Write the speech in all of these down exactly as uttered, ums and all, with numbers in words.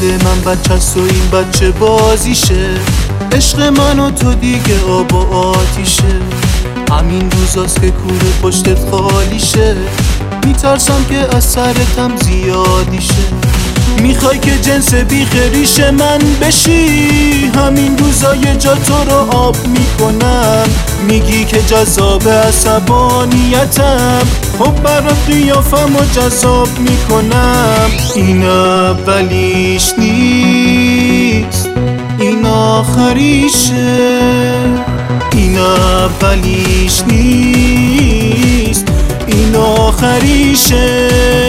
دل من بچه است و این بچه بازیشه. عشق من و تو دیگه آب و آتیشه. همین روزاست که کوره پشتت خالیشه. میترسم که از سرتم زیادیشه. میخوای که جنس بیخریش من بشی. همین روزا یه جا تو رو آب میکنم. میگی که جذاب عصبانیتم. خب برات قیافم و جذاب میکنم. این اولیش نیست، این آخریشه. این اولیش نیست، این آخریشه.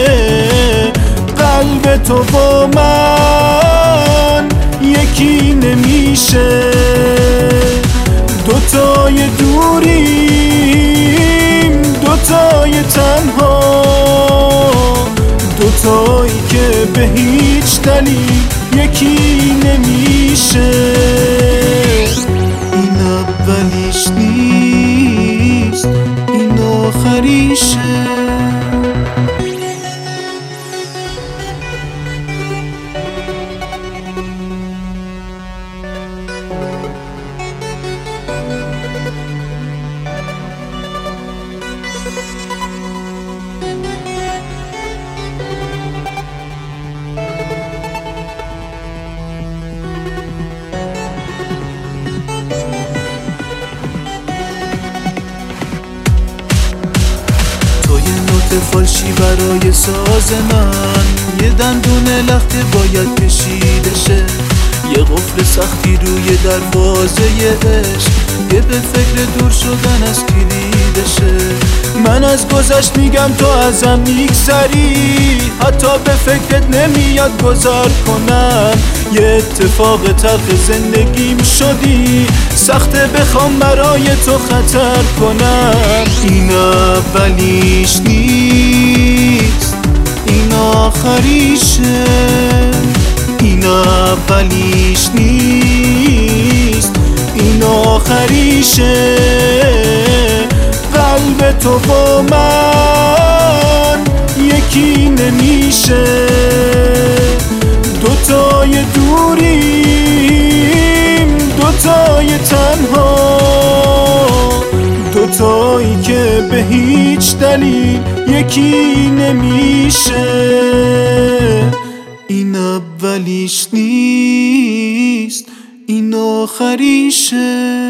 قلب تو با من یکی نمیشه. دوتای دوریم، دوتای تنها، دوتایی که به هیچ دلیل یکی نمیشه. این اولیش نیست، این آخریشه. فالشی برای ساز من، یه دندون لخته باید کشیده شه. یه قفل سختی روی دروازه عشق، یه به فکر دور شدن از کلیدشه. من از گذشت میگم تو ازم میگذری، حتی به فکرت نمیاد گذار کنم. یه اتفاق تلخ زندگیم شدی، سخته بخوام برای تو خطر کنم. این اولیش نیست، این آخریشه. این اولیش نیست، این آخریشه. قلب تو با من یکی نمیشه. دوتای دوریم، دوتای تنها، دوتایی که به هیچ دلیل یکی نمیشه. این اولیش نیست، این آخریشه.